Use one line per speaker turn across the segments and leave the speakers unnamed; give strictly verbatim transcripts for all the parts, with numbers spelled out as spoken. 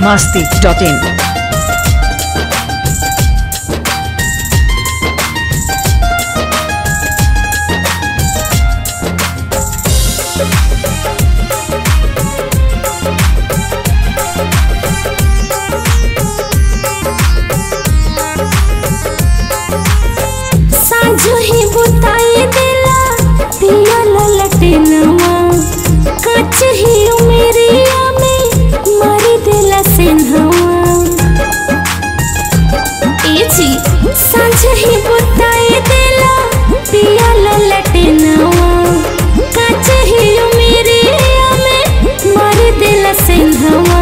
masti dot in.
साँझो ही बुताई देला पिया ललटेनवा काच ही उमेरिया में मारी देला सेन्हवा। ए जी साँझ ही बुताई देला पिया ललटेनवा काच ही उमेरिया में मारी देला सेन्हवा।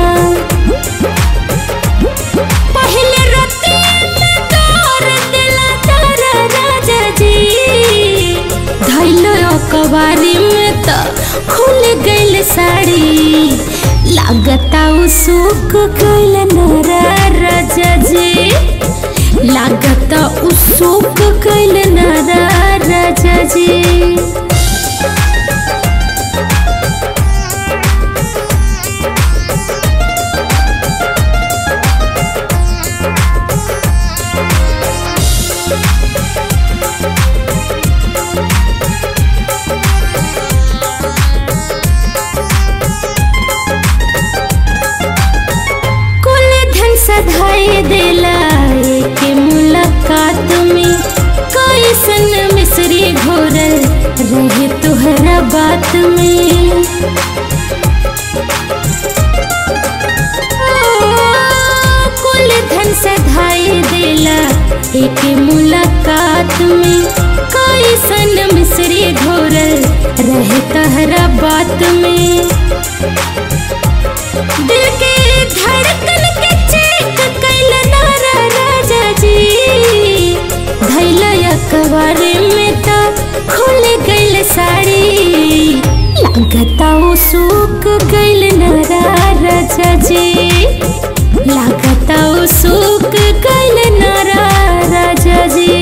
पहले रतिया में तोर देला तारा राजा जी धैलो अकबारी में त खुल गइल साड़ी लागता उ सुख गइल नरा राजा जी लागता उ सुख गइल नरा राजा जी। सधाई देला एक मुलाकात में कैसन मिसरी घोरल रहे तुहरा बात में। कुल धन सधाई देला एक मुलाकात में कैसन मिसरी घोरल रहे तुहरा बात में। दिल के धड़कन के अखबारे में तो खुल गइल साड़ी लागता उ सूख गइल नरा राजा जी लागता उ सूख गइल नरा राजा जी।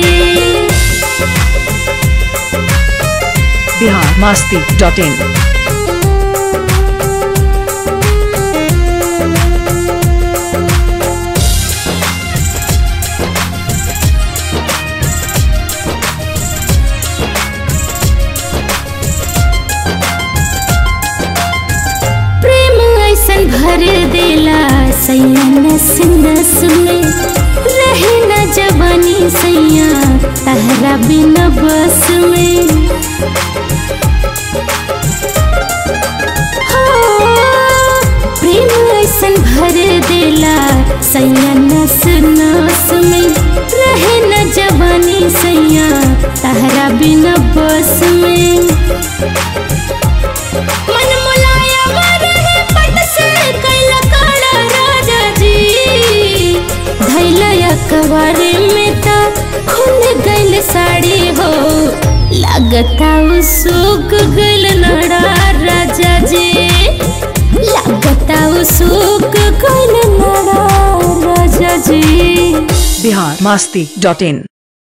Bihar masti dot in.
भर देला सैया नस नस में रहे न जवानी सैया तहरा बिना बस में। प्रेम ऐसन भर देला सैया नस नस में रहे न जवानी सैया तहरा बिना बस में। मन मुलायम रहे पट से कैला काला राजा जी धैला अखबारे में तो खुल गइल साड़ी हो लागता उ सूख गइल नरा राजा जी लागता उ सूख गइल नरा राजा जी।
Bihar masti dot in.